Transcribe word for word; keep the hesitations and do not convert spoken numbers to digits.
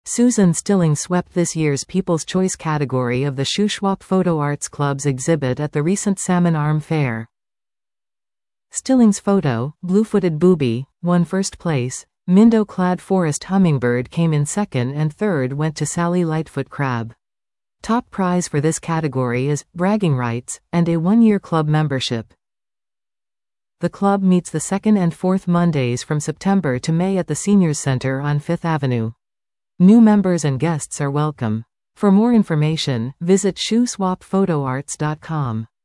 Susan Stilling swept this year's People's Choice category of the Shuswap Photo Arts Club's exhibit at the recent Salmon Arm Fair. Stilling's photo, Blue-Footed Booby, won first place. Mindo-clad Forest Hummingbird came in second and third went to Sally Lightfoot Crab. Top prize for this category is bragging rights and a one-year club membership. The club meets the second and fourth Mondays from September to May at the Seniors Center on Fifth Avenue. New members and guests are welcome. For more information, visit shuswap photo arts dot com.